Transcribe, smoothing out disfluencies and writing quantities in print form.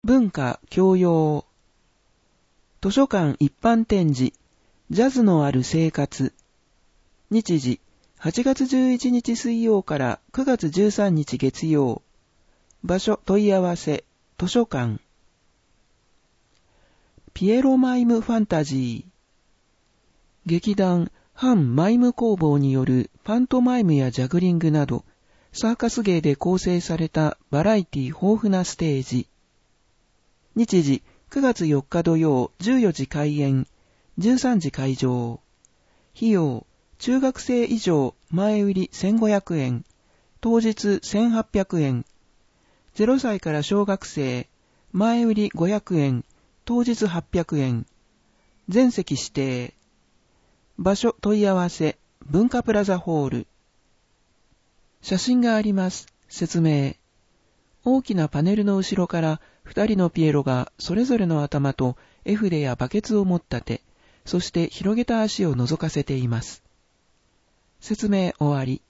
文化教養。図書館一般展示。ジャズのある生活。日時、8月11日水曜から9月13日月曜。場所問い合わせ。図書館。ピエロマイムファンタジー。劇団反マイム工房によるパントマイムやジャグリングなど、サーカス芸で構成されたバラエティ豊富なステージ。日時、9月4日土曜14時開演、13時会場。費用、中学生以上前売り1500円、当日1800円。0歳から小学生、前売り500円、当日800円。全席指定。場所問い合わせ、文化プラザホール。写真があります。説明。大きなパネルの後ろから2人のピエロがそれぞれの頭と絵筆やバケツを持った手、そして広げた足を覗かせています。説明終わり。